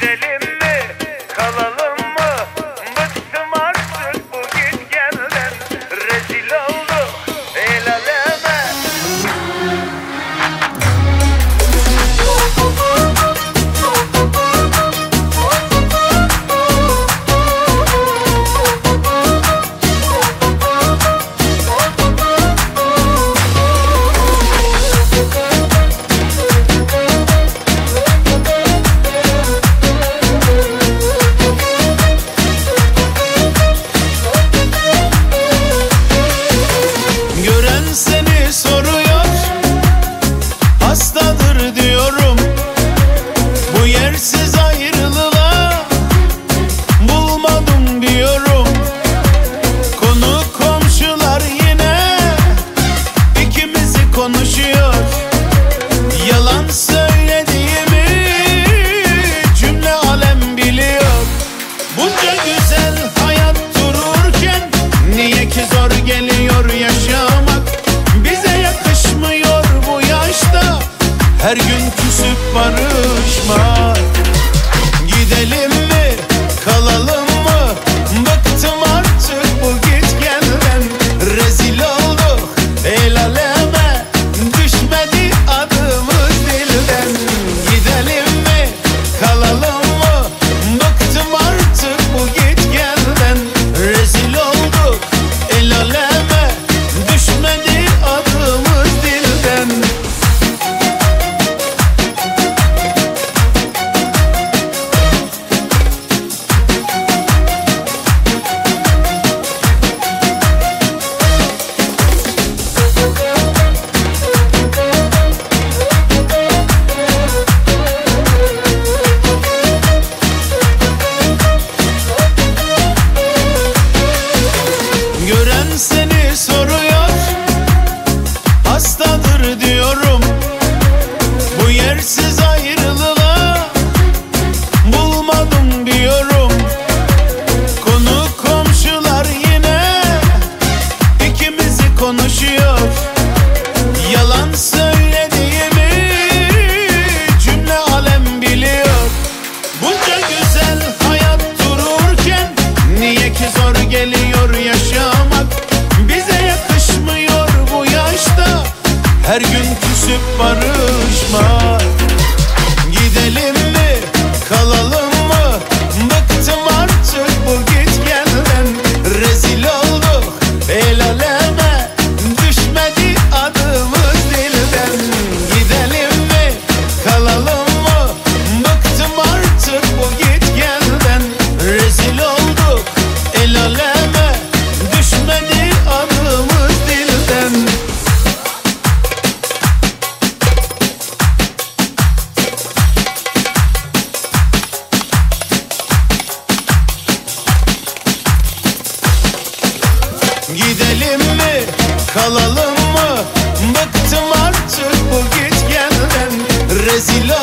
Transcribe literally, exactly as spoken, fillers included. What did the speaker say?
Gidelim mi, kalalım mı? Bıktım artık bu git gelden. Rezil olduk el aleme. Seni soruyor, hastadır diyorum. Bu yersiz ayrılığa bulmadım diyorum. Konu komşular yine ikimizi konuşuyor. Yalan söylediğimi cümle alem biliyor. Bunca güzel hayat dururken niye ki zor geliyor yaşamak? Her gün küsüp barışmak. Gidelim mi, kalalım mı? Bıktım artık bu git gelden. Rezil olduk el aleme. Düşmedi adımız dilden. Gidelim mi, kalalım mı? Bıktım artık bu git gelden. Rezil olduk el aleme. Düşmedi adımız dilden. Gören seni soruyor, hastadır diyorum. Bu yersiz ayrılığa bulmadım diyorum. Konu komşular yine ikimizi konuşuyor. Yalan söylediğimi cümle alem biliyor. Bunca güzel hayat dururken niye ki zor geliyor yaşamak? Bize yakışmıyor bu yaşta her gün küsüp barışmak. Gidelim mi, kalalım mı? Bıktım artık bu git gelden. Rezil olduk el aleme. Düşmedi adımız dilden. Gidelim mi, kalalım mı? Bıktım artık bu git gelden. Rezil olduk el aleme. Düşmedi adımız dilden. Gidelim mi, kalalım mı? Bıktım artık bu git gelden. Rezil